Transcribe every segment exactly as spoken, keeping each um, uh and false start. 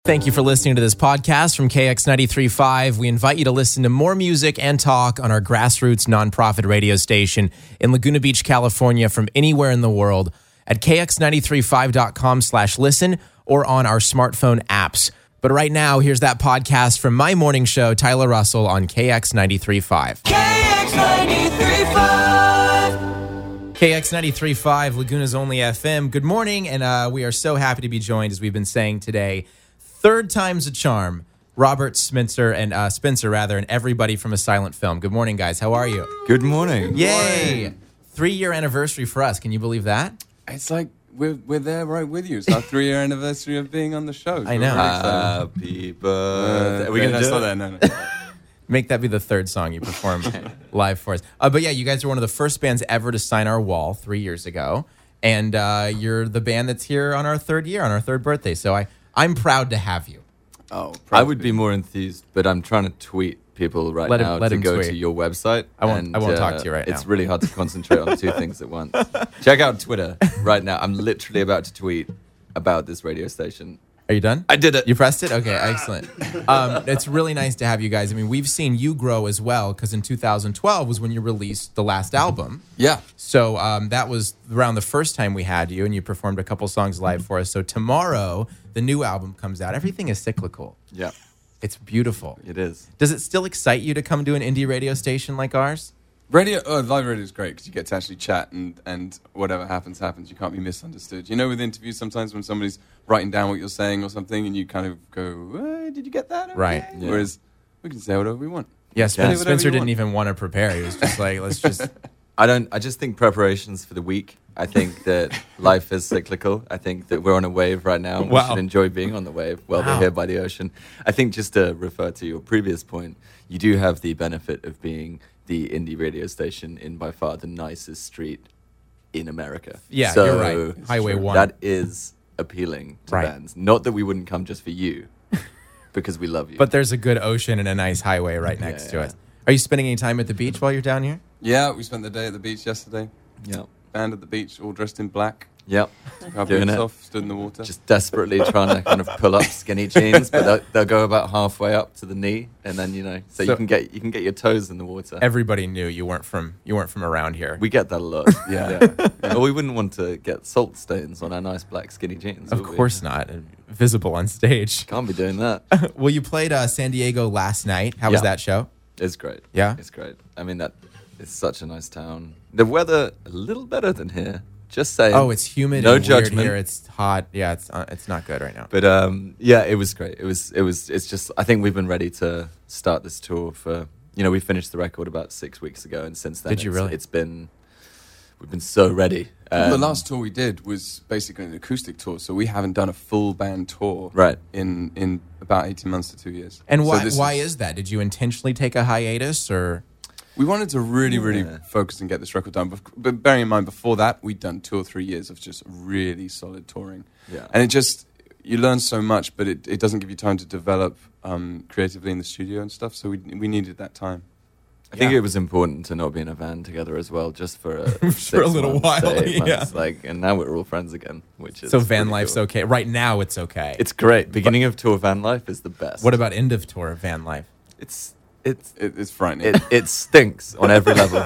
Thank you for listening to this podcast from K X ninety-three point five. We invite you to listen to more music and talk on our grassroots nonprofit radio station in Laguna Beach, California, from anywhere in the world at K X nine three five dot com slash listen or on our smartphone apps. But right now, here's that podcast from my morning show, Tyler Russell, on K X ninety-three point five. K X ninety-three point five. K X ninety-three point five, Laguna's only F M. Good morning, and uh, we are so happy to be joined, as we've been saying today. Third time's a charm. Robert Spencer and uh, Spencer, rather, and everybody from A Silent Film. Good morning, guys. How are you? Good morning. Yay! Three-year anniversary for us. Can you believe that? It's like we're we're there right with you. It's our three-year anniversary of being on the show. I know. Happy birthday. Uh, Are we going to that's do not that? there. No, no. Make that be the third song you perform live for us. Uh, but yeah, you guys are one of the first bands ever to sign our wall three years ago. And uh, you're the band that's here on our third year, on our third birthday. So I, I'm proud to have you. Oh, I would be more enthused, but I'm trying to tweet people right Let him- now let to him go tweet. to your website. I won't- and, I won't talk uh, to you right It's now. really hard to concentrate on two things at once. Check out Twitter right now. I'm literally about to tweet about this radio station. Are you done? I did it. You pressed it? Okay, excellent. Um, it's really nice to have you guys. I mean, we've seen you grow as well, because in two thousand twelve was when you released the last album. Yeah. So um, that was around the first time we had you, and you performed a couple songs live for us. So tomorrow, the new album comes out. Everything is cyclical. Yeah, It's beautiful. it is. Does it still excite you to come to an indie radio station like ours? Radio, oh, live radio is great because you get to actually chat and, and whatever happens, happens. You can't be misunderstood. You know, with interviews, sometimes when somebody's writing down what you're saying or something and you kind of go, eh, did you get that? Okay. Right. Yeah. Whereas we can say whatever we want. Yeah, Yeah. Spencer, Whatever Spencer you didn't want. even want to prepare. He was just like, let's just... I don't. I just think preparations for the week. I think that life is cyclical. I think that we're on a wave right now. And Wow. We should enjoy being on the wave while Wow. we're here by the ocean. I think just to refer to your previous point, you do have the benefit of being the indie radio station in by far the nicest street in America. Yeah, So you're right. Highway one. That is appealing to Right. bands. Not that we wouldn't come just for you, because we love you. But there's a good ocean and a nice highway right Yeah, next to yeah. us. Are you spending any time at the beach while you're down here? Yeah, we spent the day at the beach yesterday. yeah, Band at the beach, all dressed in black. yeah. Took our Doing boots it. off, stood in the water. Just desperately trying to kind of pull up skinny jeans, but they'll, they'll go about halfway up to the knee, and then you know, so, So- you can get you can get your toes in the water. Everybody knew you weren't from you weren't from around here. We get that a lot. Yeah. Well, we wouldn't want to get salt stains on our nice black skinny jeans. Of would we? course not. Visible on stage. Can't be doing that. Well, you played uh, San Diego last night. How was Yeah. that show? It's great. Yeah? It's great. I mean, that it's such a nice town. The weather a little better than here. Just saying. Oh, it's humid No and weird judgment. here. It's hot. Yeah, it's uh, it's not good right now. But um, yeah, it was great. It was it was it's just I think we've been ready to start this tour for you know we finished the record about six weeks ago, and since then Did you it's, really? it's been we've been so ready. the Um, last tour we did was basically an acoustic tour, so we haven't done a full band tour Right. in, in about eighteen months to two years. And So why this why is that? Did you intentionally take a hiatus, or We wanted to really, really Yeah. focus and get this record done. Bef- But bearing in mind, before that, we'd done two or three years of just really solid touring. Yeah. And it just, you learn so much, but it, it doesn't give you time to develop um, creatively in the studio and stuff. So we we needed that time. I think Yeah. it was important to not be in a van together as well, just for a For a six little months, while, eight yeah. months, Like, and now we're all friends again, which is so van pretty life's cool. okay? Right now, it's okay. It's great. Beginning of tour van life is the best. What about end of tour van life? it's it's It, it's frightening. it, it stinks on every level.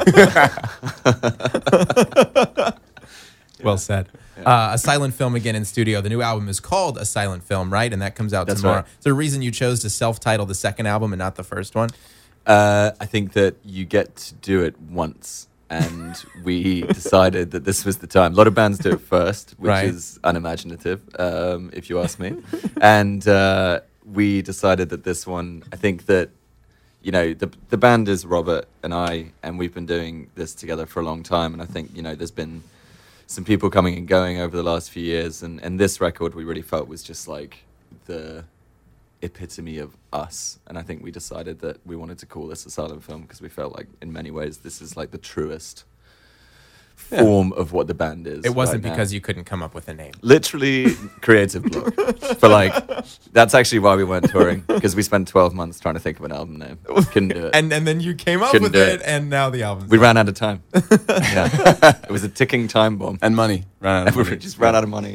Well said. Uh, a silent film again in studio. The new album is called A Silent Film, right? And that comes out That's tomorrow. right. Is there a reason you chose to self-title the second album and not the first one? Uh, I think that you get to do it once, and we decided that this was the time. A lot of bands do it first, which Right. is unimaginative, um, if you ask me. And uh, we decided that this one, I think that, you know, the the band is Robert and I, and we've been doing this together for a long time. And I think, you know, there's been some people coming and going over the last few years, and, and this record we really felt was just like the epitome of us. And I think we decided that we wanted to call this a silent film because we felt like in many ways this is like the truest Yeah. form of what the band is. It wasn't right now. because you couldn't come up with a name. Literally creative block. For like, that's actually why we weren't touring, because we spent twelve months trying to think of an album name. Couldn't do it. And and then you came up Couldn't with do it, it. and now the album's we done. ran out of time. Yeah. It was a ticking time bomb. And money. Ran out of And we money. just ran out of money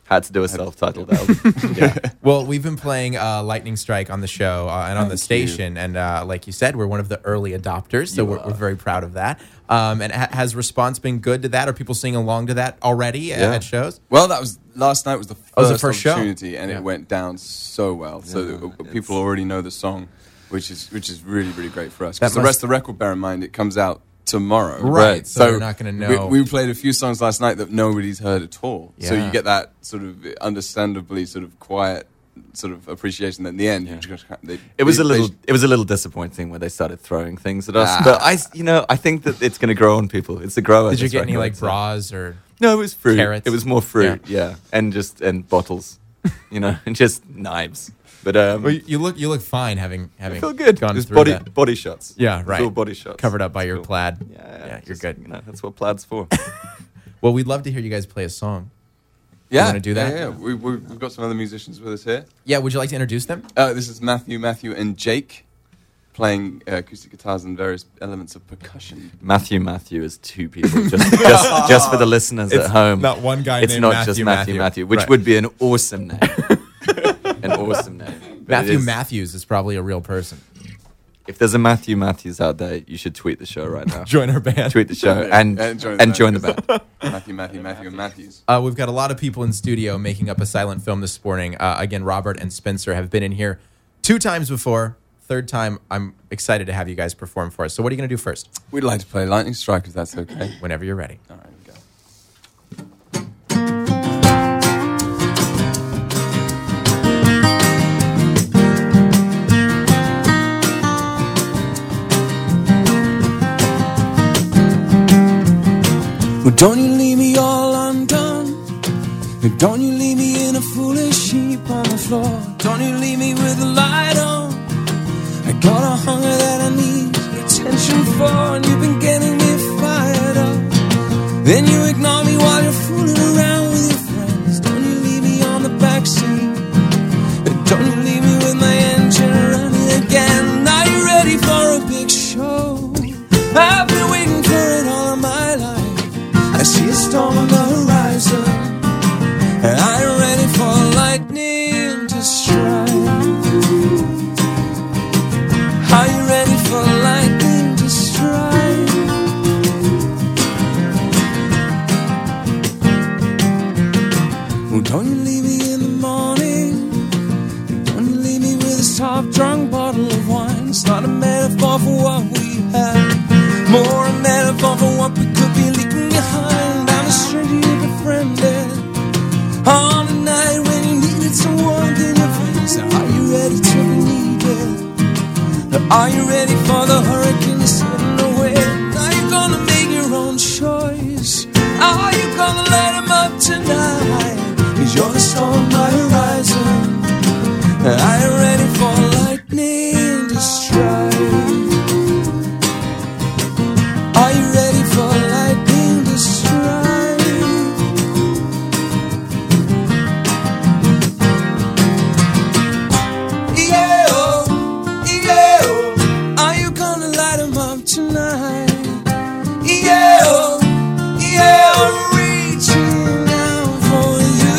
Had to do a self-titled album. Yeah. Well, we've been playing uh, Lightning Strike on the show uh, and on the Thank station, and uh, like you said, we're one of the early adopters, so You we're, are. we're very proud of that. Um, and ha- has response been good to that? Are people singing along to that already at- Yeah. at shows? Well, that was last night was the first, Oh, it was the first show? opportunity, and Yeah. it went down so well. So Yeah, that, uh, it's- people already know the song, which is which is really really great for us. That Because the must- rest of the record, bear in mind, it comes out tomorrow. Right, so they're not gonna know. We, we played a few songs last night that nobody's heard at all. So Yeah. you get that sort of understandably sort of quiet sort of appreciation. That in the end, you just, they, It was they- a little. they- It was a little disappointing when they started throwing things at us. Ah. But I, you know, I think that it's going to grow on people. It's a grower. Did you this get any record, like so- bras or? No, it was fruit. Carrots? It was more fruit. Yeah, and just and bottles, you know, and just knives. But um, Well, you you look you look fine having I having feel good. gone Just through body that. body shots. Yeah, It's right. all body shots. Covered up by It's your cool. plaid. Yeah, Yeah, yeah, you're just, good. You know, that's what plaid's for. Well, we'd love to hear you guys play a song. yeah, wanna do that? Yeah, yeah. We, we, we've got some other musicians with us here. Yeah, would you like to introduce them? Uh, this is Matthew, Matthew, and Jake playing uh, acoustic guitars and various elements of percussion. Matthew Matthew is two people. Just just, just for the listeners at home. not one guy It's named not Matthew just Matthew Matthew, which Right. would be an awesome name. An awesome name. But it Matthew is- Matthews is probably a real person. If there's a Matthew Matthews out there, you should tweet the show right now. Join our band. Tweet the show Yeah, and and join and the join the band. band. Matthew, Matthew, Matthew, and Matthews. Uh, we've got a lot of people in studio making up a silent film this morning. Uh, again, Robert and Spencer have been in here two times before. Third time, I'm excited to have you guys perform for us. So what are you going to do first? We'd like to play Lightning Strike if that's okay. Whenever you're ready. All right, here we go. Well, don't you leave me all undone. Don't you leave me in a foolish heap on the floor. Don't you leave me with the light on. I got a hunger that I need attention for, and you've been getting me fired up. Then you ignore me while you're fooling around with your friends. Don't you leave me on the backseat. Don't you leave me with my engine running again. Are you ready for a big show? I've been waiting for it all of my life. I see a storm on the horizon, and I'm ready for lightning to strike. Are you ready for lightning to strike? Well, don't you leave me in the morning. Don't you leave me with this half-drunk bottle of wine. It's not a metaphor for what we had, more a metaphor for what we could be leaving behind. I'm a stranger you befriended on a night when you needed some warmth in your face. Are you ready to be needed? Are you ready for the hurricane that's heading away? Are you gonna make your own choice? Are you gonna light him up tonight? Cause you're the storm on my horizon. Are you ready for lightning to strike? Are you ready for lightning to strike? Yeah, oh, yeah, oh. Are you gonna light 'em up tonight? Yeah, oh, yeah, I'm reaching out for you.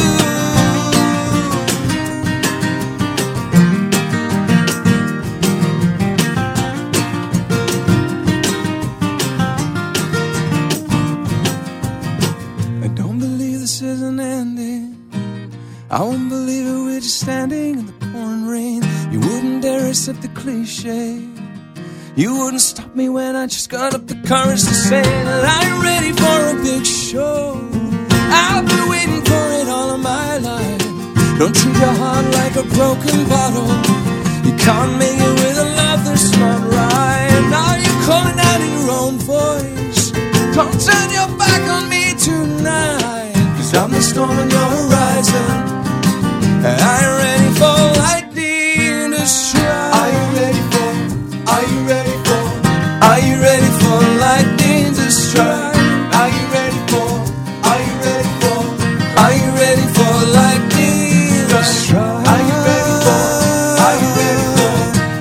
I don't believe this is an ending. I won't believe it, we're just standing in the pouring rain. You wouldn't dare accept the cliche. You wouldn't stop me when I just got up the courage to say that I'm ready for a big show. I've been waiting for it all of my life. Don't treat your heart like a broken bottle. You can't make it with a love that's not right. Now you're calling out in your own voice. Don't turn your back on me tonight, cause I'm the storm on your horizon. I'm ready for lightning to strike. Are you ready for, are you ready for, are you ready for lightning to strike? Are you ready for, are you ready for, are you ready for lightning to strike? Are you ready for, are you ready for,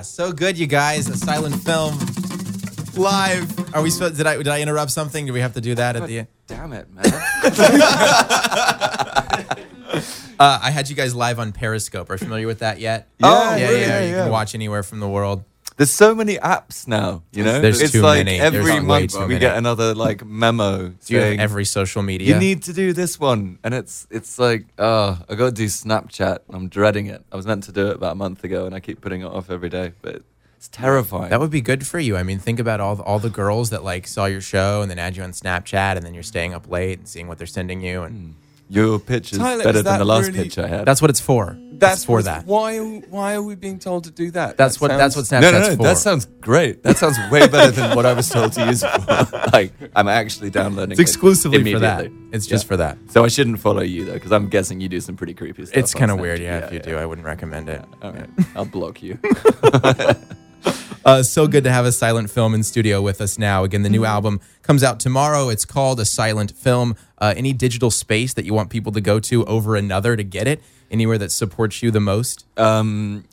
Yeah, so good, you guys. A silent film live. Are we supposed? Did I did I interrupt something? Do we have to do that at the end? Damn it, man. Uh, I had you guys live on Periscope. Are you familiar with that yet? Yeah, yeah, really? yeah. You Yeah. can watch anywhere from the world. There's so many apps now, you know? There's it's too like many. every There's way month too we many. get another like memo Do you have saying every social media? you need to do this one. And it's it's like, oh, I got to do Snapchat. I'm dreading it. I was meant to do it about a month ago and I keep putting it off every day, but it's terrifying. That would be good for you. I mean, think about all the, all the girls that like saw your show and then add you on Snapchat, and then you're staying up late and seeing what they're sending you, and Your pitch is Tyler, better is than that the last really- pitch I had. that's what it's for. That's It's for what's- that. Why? are- Why are we being told to do that? That's That what that's what sounds- Snapchat's no, no, no. for. That sounds great. That sounds way better than what I was told to use it for. Like, I'm actually downloading It's it exclusively for that. immediately. It's just Yeah. for that. So I shouldn't follow you, though, because I'm guessing you do some pretty creepy stuff. It's on kind of Snapchat. weird, yeah. If you do, I wouldn't recommend it. All right. I'll block you. Uh, so good to have a silent film in studio with us now. Again, the new album comes out tomorrow. It's called A Silent Film. Uh, any digital space that you want people to go to over another to get it? Anywhere that supports you the most? Um,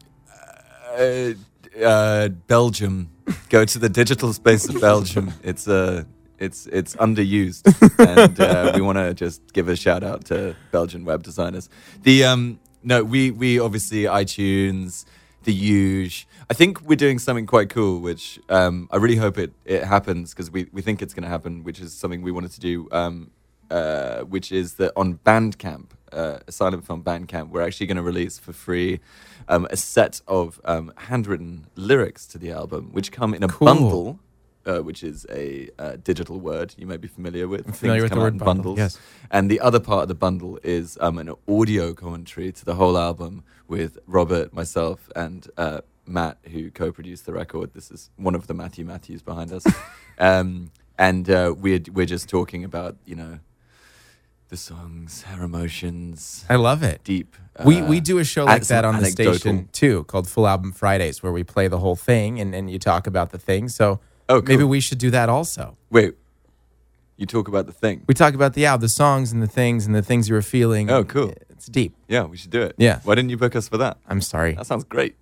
uh, uh, Belgium. Go to the digital space of Belgium. It's uh, it's it's underused, and uh, we want to just give a shout out to Belgian web designers. The um, no, we we obviously iTunes, the Huge. I think we're doing something quite cool, which um, I really hope it it happens, because we we think it's going to happen, which is something we wanted to do. Um, uh, which is that on Bandcamp, uh, a silent film Bandcamp, we're actually going to release for free um, a set of um, handwritten lyrics to the album, which come in a Cool. bundle, uh, which is a uh, digital word you may be familiar with. I'm familiar Things with come the out word in bundle, bundles. yes. And the other part of the bundle is um, an audio commentary to the whole album with Robert, myself, and uh, Matt, who co-produced the record. This is one of the Matthew Matthews behind us. um, and uh, we're, we're just talking about, you know, the songs, our emotions, I love it. deep. We uh, we do a show like and some that on the anecdotal- station too, called Full Album Fridays, where we play the whole thing and, and you talk about the thing. So Oh, maybe cool. we should do that also. Wait, you talk about the thing. We talk about the album, the songs and the things and the things you were feeling. Oh, cool. It's deep. Yeah, we should do it. Yeah. Why didn't you book us for that? I'm sorry. That sounds great.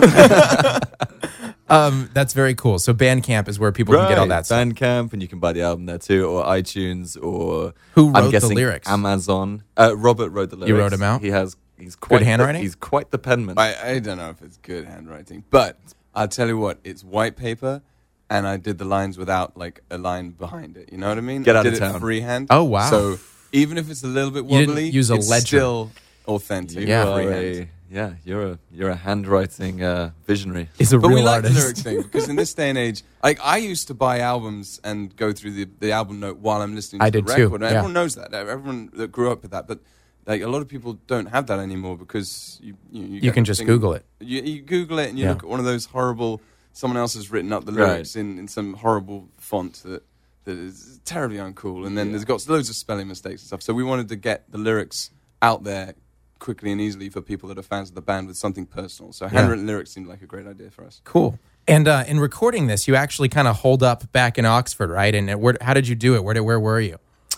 Um, that's very cool. So Bandcamp is where people can get all that stuff. Bandcamp, and you can buy the album there too, or iTunes, or Who wrote I'm the guessing lyrics? Amazon. Uh, Robert wrote the lyrics. wrote 'em out? He has. He's quite handwriting? The, he's quite the penman. I, I don't know if it's good handwriting, but I'll tell you what, it's white paper, and I did the lines without like a line behind it. You know what I mean? Get I out did of it town. freehand. Oh, wow. So even if it's a little bit You didn't wobbly, use a it's ledger. still authentic. You Yeah. are freehand. a, yeah, you're a you're a handwriting uh, visionary. Is a But real we like artist. the lyrics thing because in this day and age, like I used to buy albums and go through the, the album note while I'm listening to I the did too, record. And yeah. Everyone knows that. Everyone that grew up with that. But like a lot of people don't have that anymore because you you, You get can the just thing- Google it. You, you Google it and you Yeah. look at one of those horrible. Someone else has written up the Right. lyrics in, in some horrible font that that is terribly uncool, and then there's got loads of spelling mistakes and stuff. So we wanted to get the lyrics out there quickly and easily for people that are fans of the band with something personal. So handwritten lyrics seemed like a great idea for us. Cool. And uh, in recording this, you actually kind of hold up back in Oxford, right? And uh, where, how did you do it? Where did, where were you?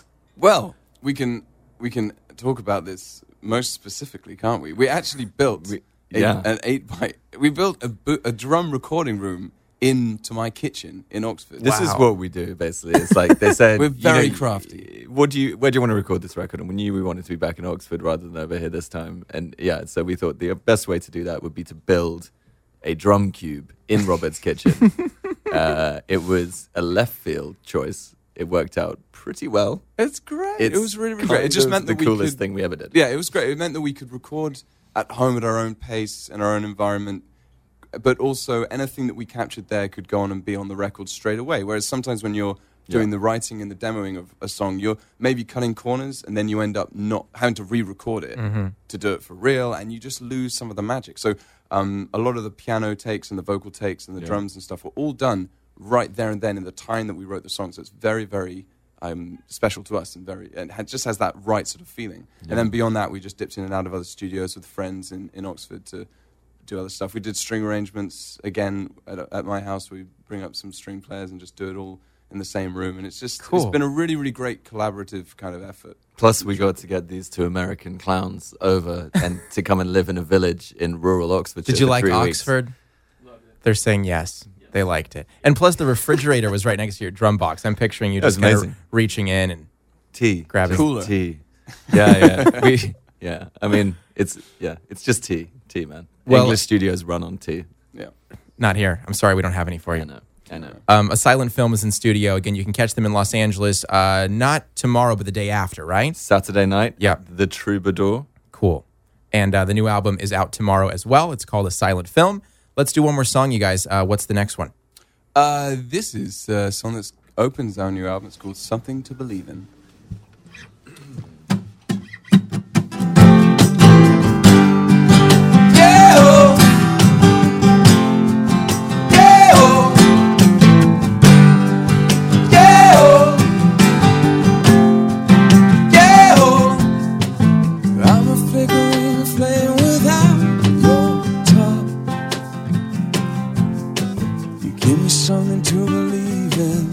Well, we can we can talk about this most specifically, can't we? We actually built We- a- yeah. an eight by. We built a, bo- a drum recording room into my kitchen in Oxford. This is Wow. what we do basically. It's like they said. We're you very know, crafty. What do you? Where do you want to record this record? And we knew we wanted to be back in Oxford rather than over here this time. And yeah, so we thought the best way to do that would be to build a drum cube in Robert's kitchen. uh, it was a left field choice. It worked out pretty well. It's great. It's it was really, really kind great. It just of meant the that we coolest could, thing we ever did. Yeah, it was great. It meant that we could record at home at our own pace and our own environment, but also anything that we captured there could go on and be on the record straight away. Whereas sometimes when you're doing Yeah. the writing and the demoing of a song, you're maybe cutting corners and then you end up not having to re-record it to do it for real, and you just lose some of the magic. So um, a lot of the piano takes and the vocal takes and the Yeah. drums and stuff were all done right there and then in the time that we wrote the song. So it's very, very um, special to us and very and it just has that right sort of feeling. And then beyond that, we just dipped in and out of other studios with friends in, in Oxford to do other stuff. We did string arrangements again at, at my house. We bring up some string players and just do it all in the same room. And it's just Cool. it's been a really, really great collaborative kind of effort. Plus, we got to get these two American clowns over and to come and live in a village in rural Oxfordshire. Did you for like three weeks. Oxford? They're saying yes. They liked it. And plus, the refrigerator was right next to your drum box. I'm picturing you That was just kind of amazing. reaching in and Tea. grabbing. Cooler. Tea. Yeah, yeah. we, yeah. I mean, it's yeah, it's just tea. Tea, man. Well- English studios run on tea. Yeah. Not here. I'm sorry, we don't have any for I you. know. I know. Um, A Silent Film is in studio. Again, you can catch them in Los Angeles, uh, not tomorrow, but the day after, right? Saturday night. Yeah. The Troubadour. Cool. And uh, the new album is out tomorrow as well. It's called A Silent Film. Let's do one more song, you guys. Uh, what's the next one? Uh, this is a song that opens our new album. It's called Something to Believe In. I'm a flickering flame without your top. You give me something to believe in.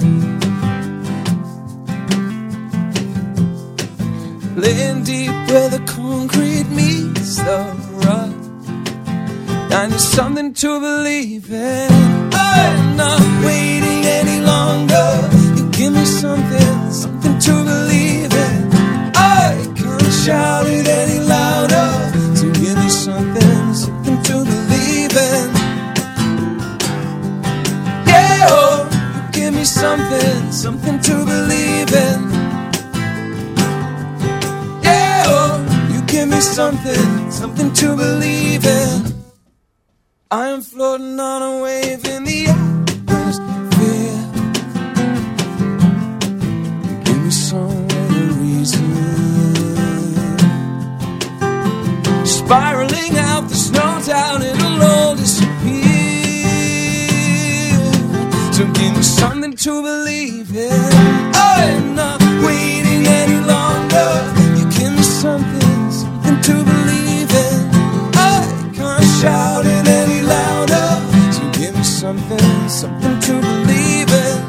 Laying deep where the concrete meets the rock. I need something to believe in. I'm not waiting any longer. You give me something, something to believe in. I can't shout it any louder. So give me something, something to believe in. Yeah, oh, you give me something, something to believe in. Yeah, oh, you give me something, something to believe in. I am floating on a wave in the atmosphere. You give me somewhere to reason. Spiraling out, there's no doubt it'll all disappear. So give me something to believe in. I'm not waiting any longer. You give me something, something to believe in. I can't shout it any louder. So give me something, something to believe in.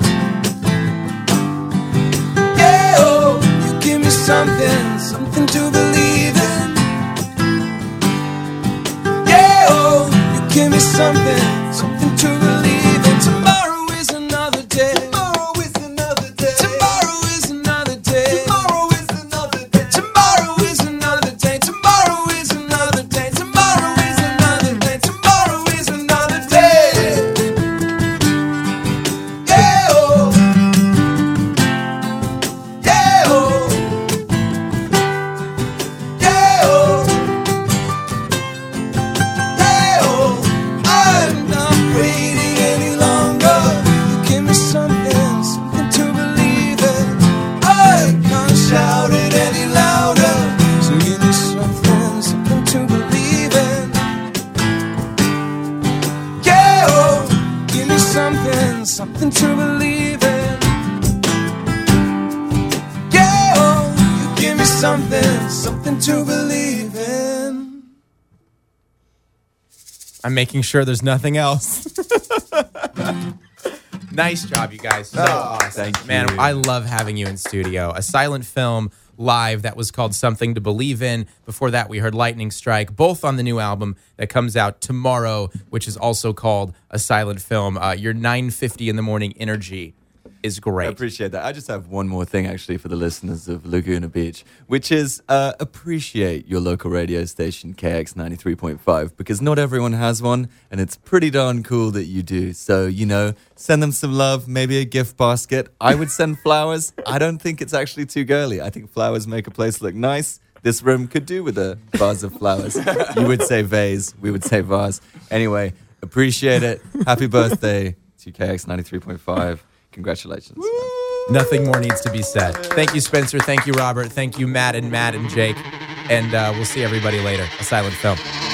Yeah, oh, you give me something, something to believe in. Yeah, oh, you give me something, something to believe in. Tomorrow is another day. Tomorrow is another day. Tomorrow is another day. Tomorrow is another day. Tomorrow is another day. Tomorrow is another day. Tomorrow is another day. Tomorrow is another day. Yeah, oh. Yeah, oh. Yeah, oh. Yeah, oh. I'm not waiting any longer. You give me something, something to believe in. I can't shout it any louder. So give me something, something to believe in. Yeah, oh, give me something, something to believe in. Yeah, oh, you give me something, something to believe in. I'm making sure there's nothing else. Nice job, you guys. So awesome. thank Man, you. I love having you in studio. A Silent Film live that was called Something to Believe In. Before that, we heard Lightning Strike, both on the new album that comes out tomorrow, which is also called A Silent Film. Uh, your nine fifty in the morning energy is I great. appreciate that. I just have one more thing, actually, for the listeners of Laguna Beach, which is uh, appreciate your local radio station, K X ninety-three point five, because not everyone has one, and it's pretty darn cool that you do. So, you know, send them some love, maybe a gift basket. I would send flowers. I don't think it's actually too girly. I think flowers make a place look nice. This room could do with a vase of flowers. You would say vase. We would say vase. Anyway, appreciate it. Happy birthday to K X ninety-three point five. Congratulations. Nothing more needs to be said. Thank you, Spencer. Thank you, Robert. Thank you, Matt and Matt and Jake. And uh, we'll see everybody later. A Silent Film.